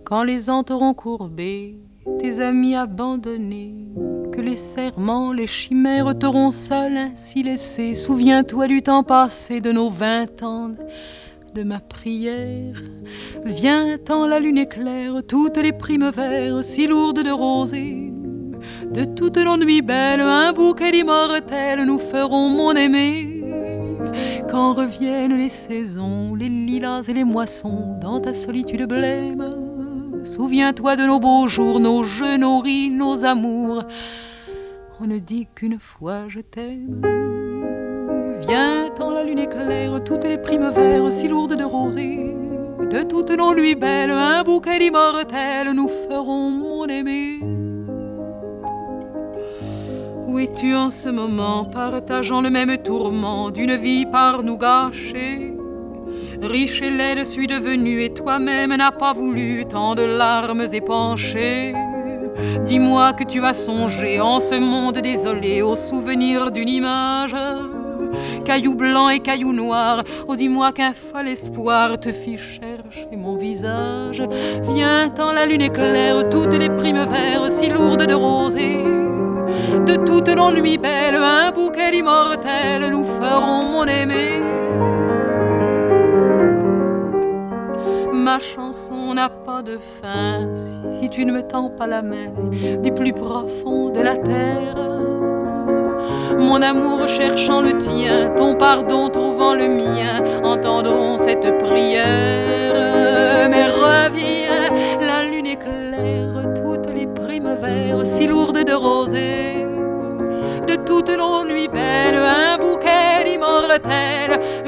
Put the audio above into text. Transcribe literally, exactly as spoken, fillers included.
Quand les ans t'auront courbé, tes amis abandonnés, que les serments, les chimères t'auront seul ainsi laissé. Souviens-toi du temps passé, de nos vingt ans, de ma prière. Viens-t'en, la lune éclaire toutes les primes verts, si lourdes de rosée. De toute nos nuits belles, un bouquet d'immortels nous ferons, mon aimé. Quand reviennent les saisons, les lilas et les moissons, dans ta solitude blême, souviens-toi de nos beaux jours, nos jeux, nos rires, nos amours. On ne dit qu'une fois je t'aime. Viens-t'en, la lune éclaire toutes les primes verts, si lourdes de rosée. De toutes nos nuits belles, un bouquet d'immortels nous ferons, mon aimé. Où es-tu en ce moment, partageant le même tourment d'une vie par nous gâchée? Riche et laide suis devenu et toi-même n'as pas voulu tant de larmes épanchées. Dis-moi que tu as songé en ce monde désolé au souvenir d'une image. Caillou blanc et caillou noir, oh dis-moi qu'un fol espoir te fit chercher mon visage. Viens-t'en, la lune éclaire toutes les primes verts, si lourdes de rosée. De toutes nos nuits belles, un bouquet d'immortels nous ferons, mon aimé. Ma chanson n'a pas de fin si tu ne me tends pas la main du plus profond de la terre. Mon amour cherchant le tien, ton pardon trouvant le mien, entendront cette prière. Mais reviens, la lune éclaire toutes les primes verts, si lourdes de rosée. De toutes nos nuits belles, un bouquet d'immortels